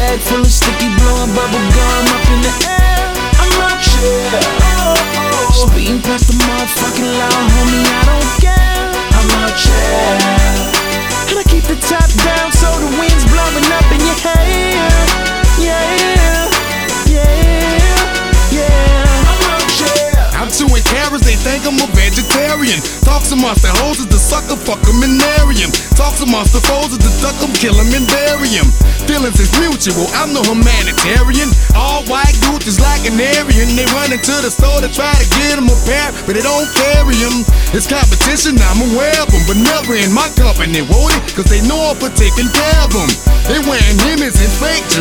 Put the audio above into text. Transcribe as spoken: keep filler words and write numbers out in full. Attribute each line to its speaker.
Speaker 1: bag full of sticky, blowing bubble gum up in the air. I'm out here, speeding past the motherfucking law, homie, I don't care. I'm out here, and I keep the top down so the wind's blowing up in your hair. Yeah, yeah, yeah. I'm out here.
Speaker 2: I'm chewing carrots, they think I'm a vegetarian. Talk to monster hoes is the sucker, fuck 'em and marry 'em. Talk to monster foes is the duck 'em, kill 'em and bury 'em. Feelings is mutual, I'm no humanitarian. All white dudes is like an Aryan. They run into the store to try to get 'em a pair, but they don't carry 'em. It's competition, I'm aware of 'em, but never in my company, won't it? Cause they know I'm for taking care of 'em. They wearing image and fake